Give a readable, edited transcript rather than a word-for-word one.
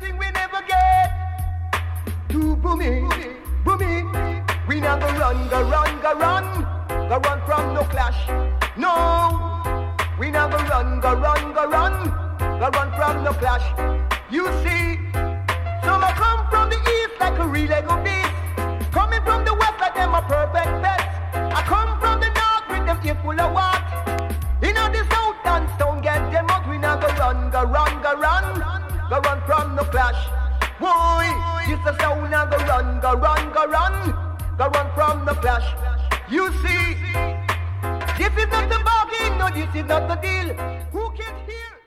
everything we never get. To booming, booming. We not go run, go run, go run. Go run from no clash. No. We not go run, go run, go run. Go run from no clash. You see, some I come from the east like a real Lego beast. Coming from the west like them a perfect pet. I come from the north with them ears full of what? You know the south and stone get them out. We not go run, go run, go run. Go run from no clash. Boy, this is how we not go run, go run, go run. Go run from the clash. You see, this is not the bargain, no, this is not the deal. Who can hear?